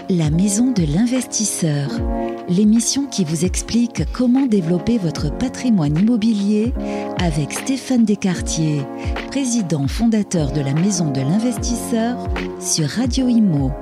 La Maison de l'Investisseur, l'émission qui vous explique comment développer votre patrimoine immobilier avec Stéphane Descartier, président fondateur de la Maison de l'Investisseur sur Radio Imo.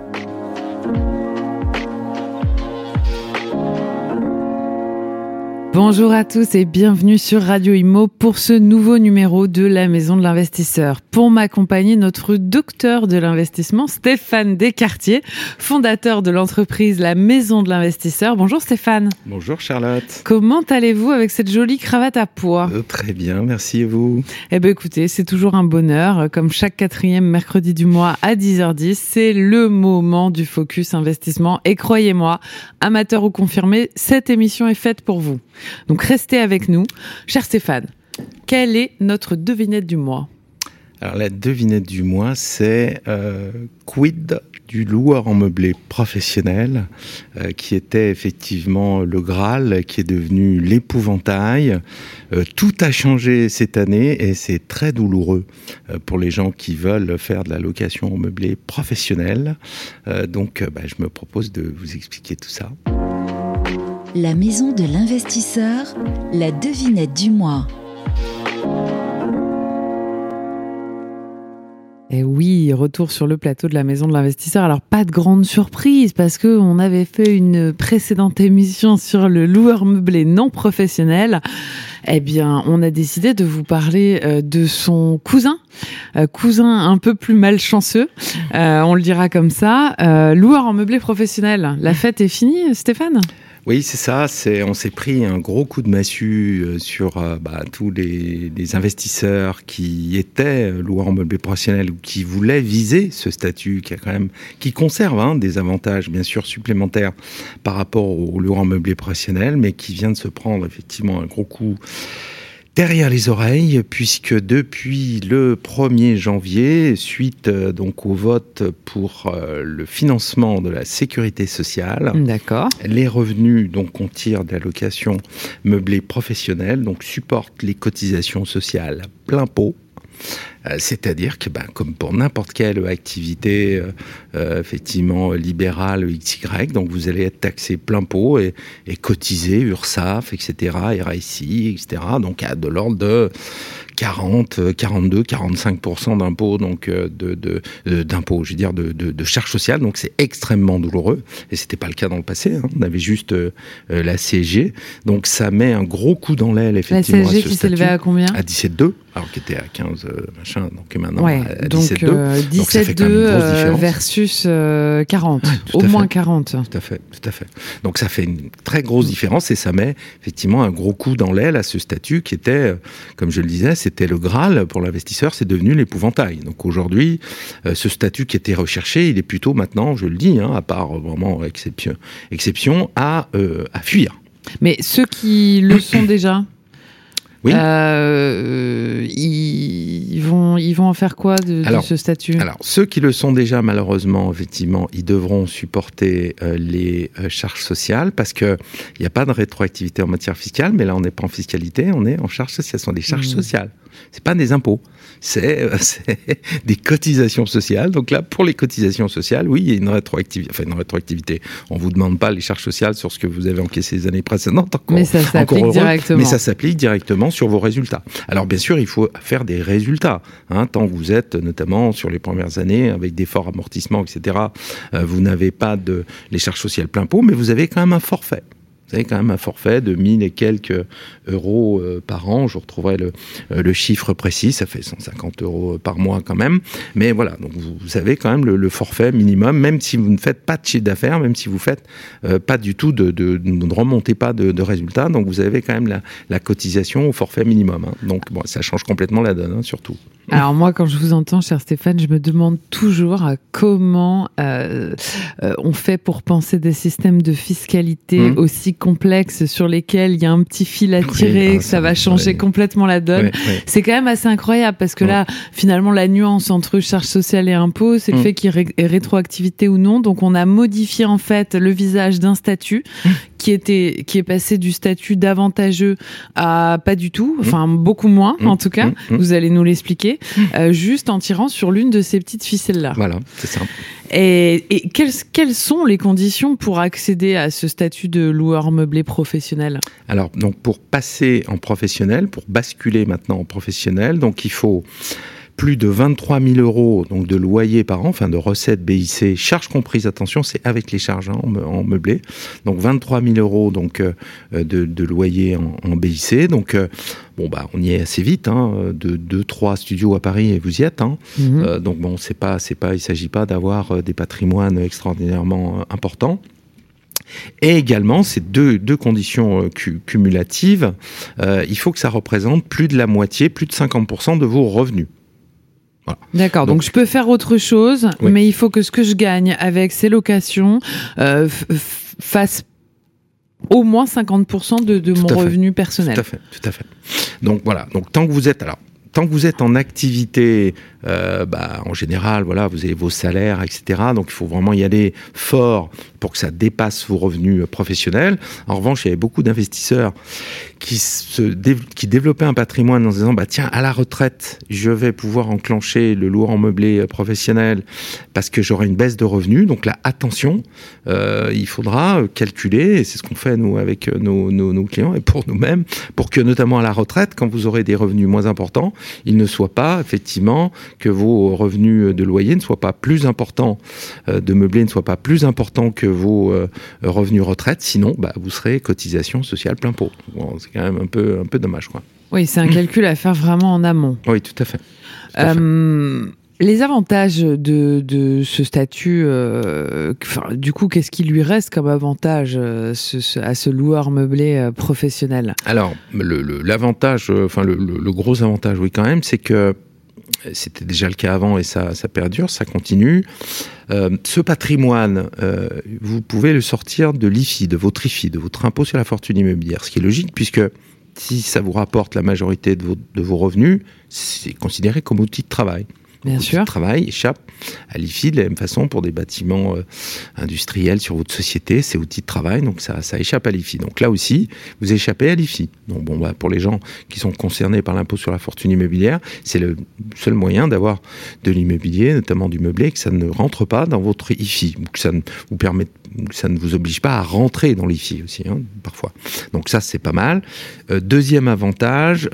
Bonjour à tous et bienvenue sur Radio Imo pour ce nouveau numéro de la Maison de l'Investisseur. Pour m'accompagner, notre docteur de l'investissement, Stéphane Descartier, fondateur de l'entreprise La Maison de l'Investisseur. Bonjour Stéphane. Bonjour Charlotte. Comment allez-vous avec cette jolie cravate à pois ? Très bien, merci et vous ? Eh bien écoutez, c'est toujours un bonheur. Comme chaque 4e mercredi du mois à 10h10, c'est le moment du focus investissement. Et croyez-moi, amateur ou confirmé, cette émission est faite pour vous. Donc restez avec nous. Cher Stéphane, quelle est notre devinette du mois ? Alors la devinette du mois, c'est quid du loueur en meublé professionnel, qui était effectivement le Graal, qui est devenu l'épouvantail. Tout a changé cette année et c'est très douloureux pour les gens qui veulent faire de la location en meublé professionnel. Donc je me propose de vous expliquer tout ça. La Maison de l'Investisseur, la devinette du mois. Et oui, retour sur le plateau de la Maison de l'Investisseur. Alors, pas de grande surprise parce que on avait fait une précédente émission sur le loueur meublé non professionnel. Eh bien, on a décidé de vous parler de son cousin un peu plus malchanceux, on le dira comme ça, loueur en meublé professionnel. La fête est finie, Stéphane ? Oui, c'est ça. On s'est pris un gros coup de massue sur tous les investisseurs qui étaient loueurs en meublé professionnel ou qui voulaient viser ce statut qui conserve des avantages bien sûr supplémentaires par rapport aux loueurs en meublé professionnel, mais qui vient de se prendre effectivement un gros coup derrière les oreilles, puisque depuis le 1er janvier, suite donc au vote pour le financement de la sécurité sociale, d'accord, les revenus donc qu'on tire de la location meublée professionnelle donc supportent les cotisations sociales à plein pot. C'est-à-dire que, comme pour n'importe quelle activité effectivement libérale XY, donc vous allez être taxé plein pot et cotiser URSSAF, etc., RSI, etc., donc à de l'ordre de 40, 42, 45% d'impôts, donc d'impôts, je veux dire de charges sociales, donc c'est extrêmement douloureux, et c'était pas le cas dans le passé, on avait juste la CSG, donc ça met un gros coup dans l'aile effectivement. La CSG qui s'élevait à combien ? À 17,2, alors qui était à 15 donc maintenant à 17,2. Donc 17,2 versus 40, au moins 40. Tout à fait. Donc ça fait une très grosse différence et ça met effectivement un gros coup dans l'aile à ce statut qui était, comme je le disais, c'était le Graal pour l'investisseur, c'est devenu l'épouvantail. Donc aujourd'hui, ce statut qui était recherché, il est plutôt maintenant, je le dis, à part vraiment exception à fuir. Mais ceux qui le sont déjà, oui. Ils vont en faire quoi de ce statut ? Alors, ceux qui le sont déjà, malheureusement, effectivement, ils devront supporter les charges sociales parce qu'il n'y a pas de rétroactivité en matière fiscale, mais là, on n'est pas en fiscalité, on est en charges sociales. Ce sont des charges sociales. C'est pas des impôts. C'est des cotisations sociales. Donc là, pour les cotisations sociales, oui, il y a une rétroactivité. On ne vous demande pas les charges sociales sur ce que vous avez encaissé les années précédentes. Mais ça s'applique directement. Mais ça s'applique directement sur vos résultats. Alors bien sûr, il faut faire des résultats. Tant que vous êtes, notamment sur les premières années, avec des forts amortissements, etc., vous n'avez pas les charges sociales plein pot, mais vous avez quand même un forfait. Vous avez quand même un forfait de 1000 et quelques euros par an. Je retrouverai le chiffre précis. Ça fait 150 euros par mois quand même. Mais voilà, donc vous avez quand même le forfait minimum, même si vous ne faites pas de chiffre d'affaires, même si vous faites pas du tout ne remontez pas de résultats. Donc vous avez quand même la cotisation au forfait minimum. Donc ça change complètement la donne, surtout. Alors moi, quand je vous entends, cher Stéphane, je me demande toujours comment on fait pour penser des systèmes de fiscalité aussi complexes sur lesquels il y a un petit fil à tirer, que ça va changer complètement la donne. C'est quand même assez incroyable parce que là, finalement, la nuance entre charges sociales et impôts, c'est le fait qu'il y ait rétroactivité ou non. Donc on a modifié en fait le visage d'un statut qui est passé du statut d'avantageux à pas du tout, enfin beaucoup moins en tout cas, vous allez nous l'expliquer, juste en tirant sur l'une de ces petites ficelles-là. Voilà, c'est ça. Et quelles sont les conditions pour accéder à ce statut de loueur meublé professionnel ? Alors, donc, pour passer en professionnel, pour basculer maintenant en professionnel, donc il faut plus de 23 000 euros donc de loyer par an, enfin de recettes BIC, charges comprises, attention, c'est avec les charges en meublé. Donc 23 000 euros donc, de loyer en BIC. Donc, on y est assez vite, de 2-3 studios à Paris et vous y êtes. Donc bon, il ne s'agit pas d'avoir des patrimoines extraordinairement importants. Et également, ces deux conditions cumulatives, il faut que ça représente plus de la moitié, plus de 50% de vos revenus. Voilà. D'accord, donc je peux faire autre chose, oui. Mais il faut que ce que je gagne avec ces locations fasse au moins 50% de mon revenu personnel. Tout à fait. Donc voilà, donc tant que vous êtes en activité, en général, voilà, vous avez vos salaires, etc. Donc il faut vraiment y aller fort pour que ça dépasse vos revenus professionnels. En revanche, il y avait beaucoup d'investisseurs qui développaient un patrimoine en se disant, tiens, à la retraite, je vais pouvoir enclencher le loueur en meublé professionnel parce que j'aurai une baisse de revenus. Donc là, attention, il faudra calculer, et c'est ce qu'on fait nous avec nos clients et pour nous-mêmes, pour que notamment à la retraite, quand vous aurez des revenus moins importants, il ne soit pas effectivement que vos revenus de loyer ne soient pas plus importants, de meublé ne soient pas plus importants que vos revenus retraite, sinon vous serez cotisation sociale plein pot. Bon, c'est quand même un peu dommage, quoi. Oui, c'est un calcul à faire vraiment en amont. Oui, tout à fait. Les avantages de ce statut, du coup, qu'est-ce qui lui reste comme avantage à ce loueur meublé professionnel ? Alors, l'avantage, le gros avantage, oui, quand même, c'est que c'était déjà le cas avant et ça perdure, ça continue. Ce patrimoine, vous pouvez le sortir de l'IFI, de votre IFI, de votre impôt sur la fortune immobilière, ce qui est logique puisque si ça vous rapporte la majorité de vos revenus, c'est considéré comme outil de travail. Bien sûr. Le travail échappe à l'IFI de la même façon pour des bâtiments industriels sur votre société, c'est outil de travail, donc ça échappe à l'IFI. Donc là aussi, vous échappez à l'IFI. Donc pour les gens qui sont concernés par l'impôt sur la fortune immobilière, c'est le seul moyen d'avoir de l'immobilier, notamment du meublé, que ça ne rentre pas dans votre IFI, ou que ça ne vous permette, ça ne vous oblige pas à rentrer dans l'IFI aussi, parfois. Donc ça, c'est pas mal. Deuxième avantage,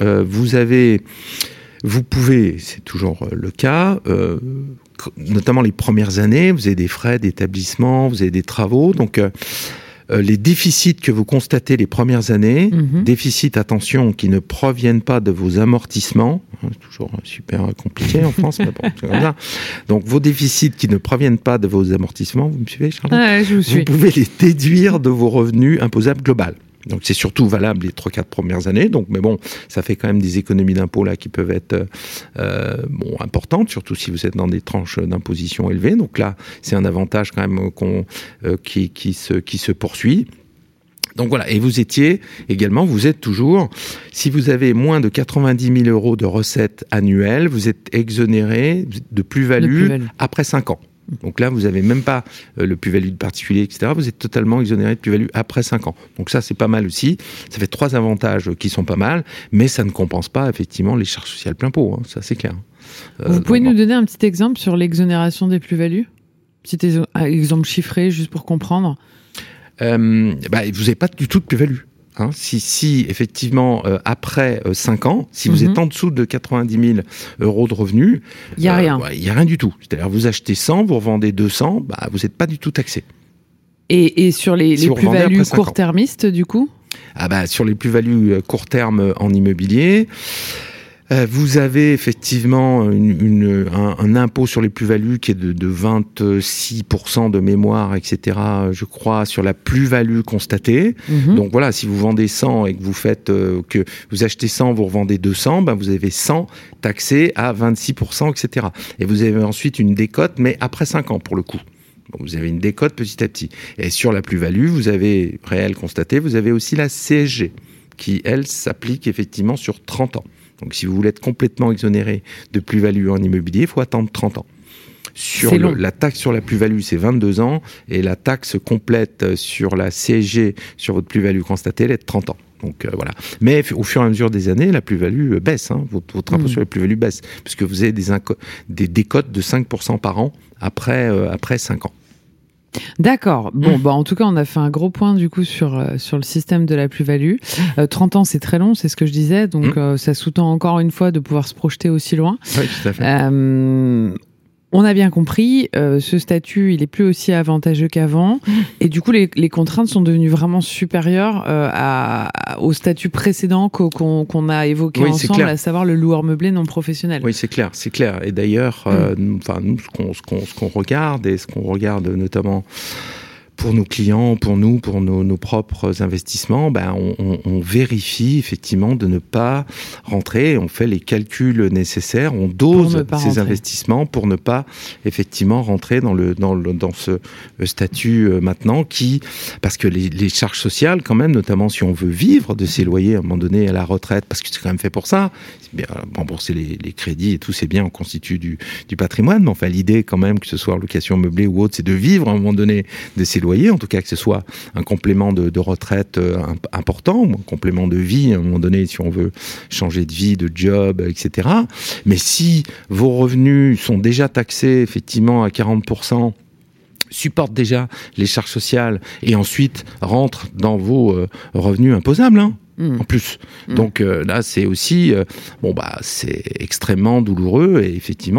vous pouvez, c'est toujours le cas, notamment les premières années, vous avez des frais d'établissement, vous avez des travaux, donc les déficits que vous constatez les premières années, déficits, attention, qui ne proviennent pas de vos amortissements, toujours super compliqué en France, mais bon, c'est comme ça. Donc vos déficits qui ne proviennent pas de vos amortissements, vous me suivez, Charlotte ? Ouais, je vous suis. Vous pouvez les déduire de vos revenus imposables global. Donc c'est surtout valable les 3-4 premières années. Donc, mais bon, ça fait quand même des économies d'impôts là qui peuvent être importantes, surtout si vous êtes dans des tranches d'imposition élevées. Donc là, c'est un avantage quand même qui se poursuit. Donc voilà, et vous êtes toujours, si vous avez moins de 90 000 euros de recettes annuelles, vous êtes exonéré de plus-value après 5 ans. Donc là, vous n'avez même pas le plus-value de particulier, etc. Vous êtes totalement exonéré de plus-value après 5 ans. Donc ça, c'est pas mal aussi. Ça fait 3 avantages qui sont pas mal, mais ça ne compense pas effectivement les charges sociales plein pot. Ça, c'est clair. Vous pouvez nous donner un petit exemple sur l'exonération des plus-values ? Petit exemple chiffré, juste pour comprendre. Vous n'avez pas du tout de plus-value. Si effectivement, après 5 ans, si vous êtes en dessous de 90 000 euros de revenus, il n'y a rien. Il n'y a rien du tout. C'est-à-dire, vous achetez 100, vous revendez 200, vous n'êtes pas du tout taxé. Et sur les plus-values court-termistes, du coup ? Sur les plus-values court terme en immobilier, vous avez effectivement un impôt sur les plus-values qui est de 26% de mémoire, etc., je crois, sur la plus-value constatée. Donc voilà, si vous vendez 100 et que vous faites que vous achetez 100, vous revendez 200, vous avez 100 taxé à 26%, etc. Et vous avez ensuite une décote, mais après 5 ans pour le coup. Vous avez une décote petit à petit. Et sur la plus-value, vous avez réel constaté, vous avez aussi la CSG qui, elle, s'applique effectivement sur 30 ans. Donc, si vous voulez être complètement exonéré de plus-value en immobilier, il faut attendre 30 ans. sur la taxe sur la plus-value, c'est 22 ans, et la taxe complète sur la CSG sur votre plus-value constatée, elle est de 30 ans. Donc voilà. Mais au fur et à mesure des années, la plus-value baisse, votre impôt sur la plus-value baisse, puisque vous avez des décotes de 5% par an après 5 ans. D'accord. Bon, en tout cas, on a fait un gros point du coup sur le système de la plus-value. 30 ans, c'est très long, c'est ce que je disais. Donc, ça sous-tend encore une fois de pouvoir se projeter aussi loin. Oui, tout à fait. On a bien compris, ce statut, il est plus aussi avantageux qu'avant. Et du coup, les contraintes sont devenues vraiment supérieures au statut précédent qu'on a évoqué ensemble, à savoir le loueur meublé non professionnel. Oui, c'est clair. Et d'ailleurs, nous, ce qu'on regarde, et ce qu'on regarde notamment pour nos clients, pour nos propres investissements, on vérifie effectivement de ne pas rentrer, on fait les calculs nécessaires, on dose ces investissements pour ne pas effectivement rentrer dans ce statut maintenant parce que les charges sociales quand même, notamment si on veut vivre de ses loyers à un moment donné à la retraite, parce que c'est quand même fait pour ça, bien, rembourser les crédits et tout, c'est bien, on constitue du patrimoine, mais enfin l'idée quand même, que ce soit en location meublée ou autre, c'est de vivre à un moment donné de ses loyers, en tout cas que ce soit un complément de retraite important, ou un complément de vie à un moment donné si on veut changer de vie, de job, etc. Mais si vos revenus sont déjà taxés effectivement à 40%, supportent déjà les charges sociales et ensuite rentrent dans vos revenus imposables, en plus. Donc là, c'est aussi c'est extrêmement douloureux et effectivement,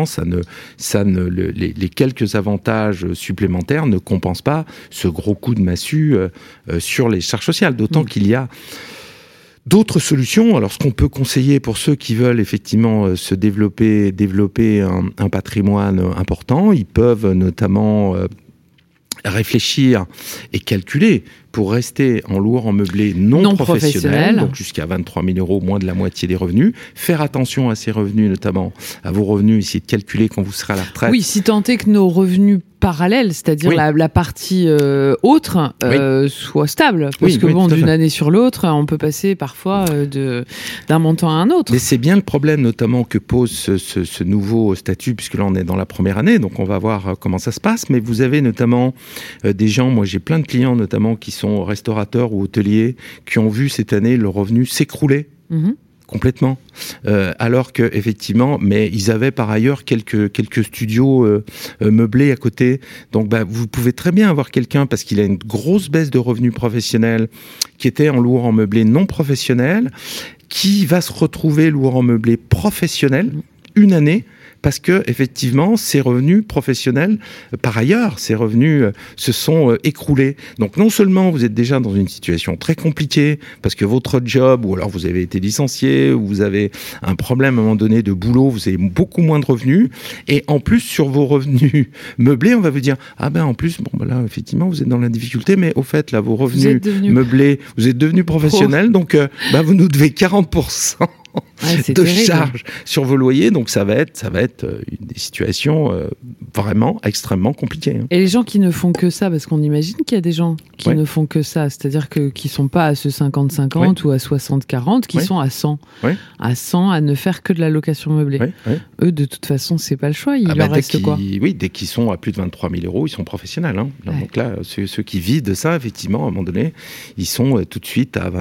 les quelques avantages supplémentaires ne compensent pas ce gros coup de massue sur les charges sociales. D'autant qu'il y a d'autres solutions. Alors, ce qu'on peut conseiller pour ceux qui veulent effectivement se développer un patrimoine important, ils peuvent notamment réfléchir et calculer pour rester en loueur en meublé non professionnel, donc jusqu'à 23 000 €, moins de la moitié des revenus. Faire attention à ces revenus, notamment à vos revenus, essayer de calculer quand vous serez à la retraite. Oui, si tant est que nos revenus parallèles, c'est-à-dire la partie autre, soit stable. Parce que d'une année sur l'autre, on peut passer parfois d'un montant à un autre. Mais c'est bien le problème, notamment, que pose ce nouveau statut, puisque là, on est dans la première année, donc on va voir comment ça se passe. Mais vous avez notamment des gens, moi j'ai plein de clients notamment qui sont restaurateurs ou hôteliers, qui ont vu cette année le revenu s'écrouler. Complètement. Alors que effectivement, mais ils avaient par ailleurs quelques studios meublés à côté. Donc vous pouvez très bien avoir quelqu'un, parce qu'il a une grosse baisse de revenus professionnels, qui était en loueur en meublé non professionnel, qui va se retrouver loueur en meublé professionnel une année, parce que effectivement, ces revenus professionnels, par ailleurs, ces revenus se sont écroulés. Donc non seulement vous êtes déjà dans une situation très compliquée, parce que votre job, ou alors vous avez été licencié, ou vous avez un problème à un moment donné de boulot, vous avez beaucoup moins de revenus, et en plus sur vos revenus meublés, on va vous dire en plus, là effectivement vous êtes dans la difficulté, mais au fait là vos revenus meublés, vous êtes devenu professionnel, donc vous nous devez 40%. De charges sur vos loyers, donc ça va être des situations vraiment extrêmement compliquées. Et les gens qui ne font que ça, parce qu'on imagine qu'il y a des gens qui ne font que ça, c'est-à-dire qui sont pas à ce 50-50 ou à 60-40, qui sont à 100, à 100, à ne faire que de la location meublée. Eux, de toute façon, c'est pas le choix. Il leur reste quoi ? Oui, dès qu'ils sont à plus de 23 000 €, ils sont professionnels. Donc là, ceux qui vivent de ça, effectivement, à un moment donné, ils sont tout de suite à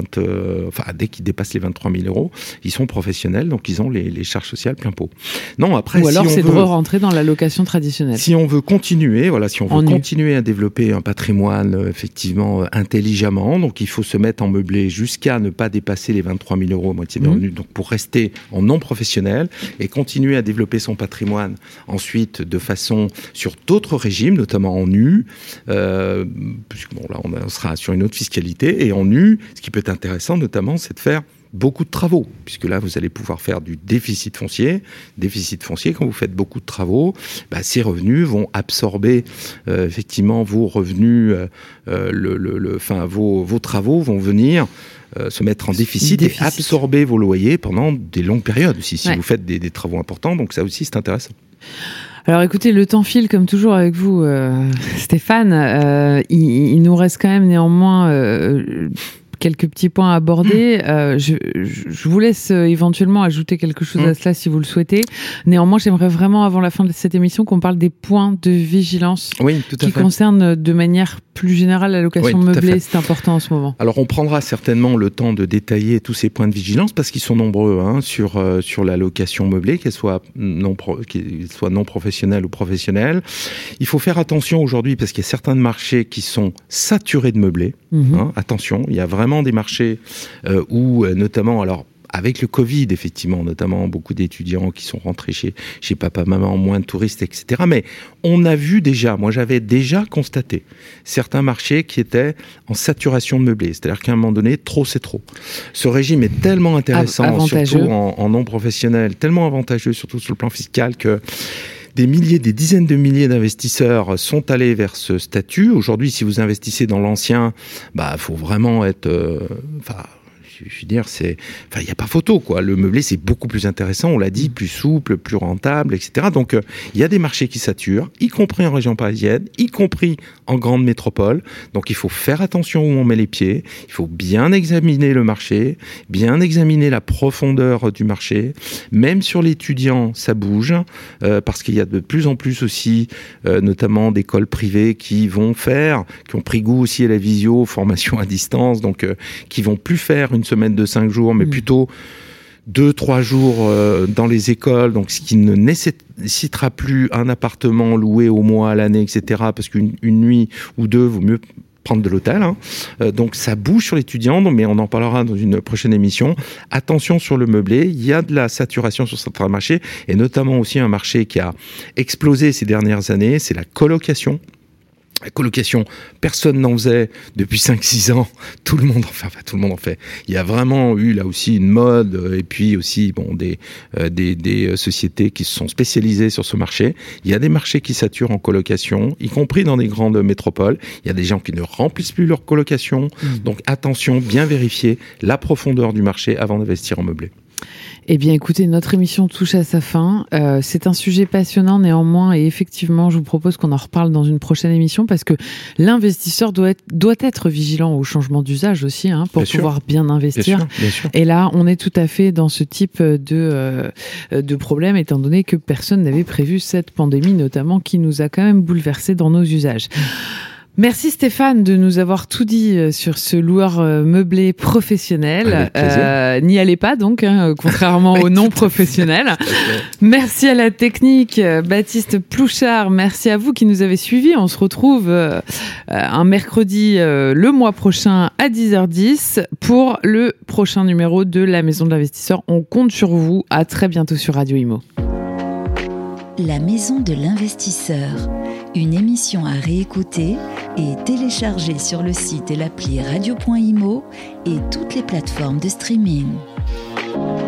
dès qu'ils dépassent les 23 000 €, ils sont professionnels, donc ils ont les charges sociales plein pot. Non, après, ou alors c'est de rentrer dans la location traditionnelle. Si on veut continuer, continuer à développer un patrimoine effectivement intelligemment, donc il faut se mettre en meublé jusqu'à ne pas dépasser les 23 000 € à moitié des revenus, donc pour rester en non professionnel et continuer à développer son patrimoine ensuite de façon sur d'autres régimes, notamment en nu, puisque là on sera sur une autre fiscalité, et en nu, ce qui peut être intéressant notamment, c'est de faire beaucoup de travaux, puisque là, vous allez pouvoir faire du déficit foncier. Déficit foncier, quand vous faites beaucoup de travaux, ces revenus vont absorber effectivement vos revenus, vos travaux vont venir se mettre en déficit et absorber vos loyers pendant des longues périodes aussi, si vous faites des travaux importants. Donc ça aussi, c'est intéressant. Alors écoutez, le temps file comme toujours avec vous, Stéphane. Il nous reste quand même néanmoins quelques petits points à aborder. Je vous laisse éventuellement ajouter quelque chose à cela si vous le souhaitez. Néanmoins, j'aimerais vraiment, avant la fin de cette émission, qu'on parle des points de vigilance qui concernent de manière plus générale la location meublée. C'est important en ce moment. Alors, on prendra certainement le temps de détailler tous ces points de vigilance parce qu'ils sont nombreux sur la location meublée, qu'elle soit non professionnelle ou professionnelle. Il faut faire attention aujourd'hui parce qu'il y a certains marchés qui sont saturés de meublés. Attention, il y a vraiment des marchés où, notamment, alors avec le Covid, effectivement, notamment beaucoup d'étudiants qui sont rentrés chez papa, maman, moins de touristes, etc. Mais on a vu déjà, moi j'avais déjà constaté certains marchés qui étaient en saturation de meublés. C'est-à-dire qu'à un moment donné, trop c'est trop. Ce régime est tellement intéressant, surtout en non professionnel, tellement avantageux, surtout sur le plan fiscal, que des dizaines de milliers d'investisseurs sont allés vers ce statut. Aujourd'hui, si vous investissez dans l'ancien, faut vraiment être... je veux dire, il n'y a pas photo, quoi. Le meublé, c'est beaucoup plus intéressant, on l'a dit, plus souple, plus rentable, etc. Donc, il y a des marchés qui saturent, y compris en région parisienne, y compris en grande métropole. Donc, il faut faire attention où on met les pieds. Il faut bien examiner le marché, bien examiner la profondeur du marché. Même sur l'étudiant, ça bouge, parce qu'il y a de plus en plus aussi, notamment d'écoles privées qui ont pris goût aussi à la visio, formation à distance, donc qui vont plus faire une semaine de 5 jours, mais plutôt 2-3 jours dans les écoles, donc ce qui ne nécessitera plus un appartement loué au mois, à l'année, etc. Parce qu'une nuit ou deux, vaut mieux prendre de l'hôtel. Donc ça bouge sur l'étudiant, mais on en parlera dans une prochaine émission. Attention sur le meublé, il y a de la saturation sur certains marchés, et notamment aussi un marché qui a explosé ces dernières années, c'est la colocation. La colocation, personne n'en faisait depuis 5-6 ans. Tout le monde en fait. Il y a vraiment eu là aussi une mode et puis aussi des sociétés qui se sont spécialisées sur ce marché. Il y a des marchés qui saturent en colocation, y compris dans des grandes métropoles. Il y a des gens qui ne remplissent plus leur colocation. Donc attention, bien vérifier la profondeur du marché avant d'investir en meublé. Eh bien, écoutez, notre émission touche à sa fin. C'est un sujet passionnant néanmoins, et effectivement, je vous propose qu'on en reparle dans une prochaine émission parce que l'investisseur doit être vigilant au changement d'usage aussi, pour pouvoir bien investir. Bien sûr. Et là, on est tout à fait dans ce type de problème, étant donné que personne n'avait prévu cette pandémie, notamment, qui nous a quand même bouleversés dans nos usages. Merci Stéphane de nous avoir tout dit sur ce loueur meublé professionnel. N'y allez pas donc, contrairement aux non professionnels. Merci à la technique, Baptiste Plouchard. Merci à vous qui nous avez suivis. On se retrouve un mercredi le mois prochain à 10h10 pour le prochain numéro de La Maison de l'Investisseur. On compte sur vous. À très bientôt sur Radio Imo. La Maison de l'Investisseur, une émission à réécouter et télécharger sur le site et l'appli radio.imo et toutes les plateformes de streaming.